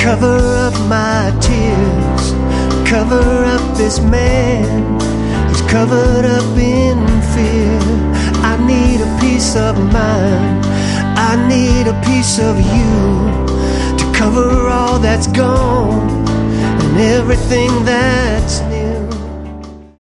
Cover up my tears, cover up this man. He's covered up in fear. I need a peace of mind, I need a piece of you to cover all that's gone and everything that's near.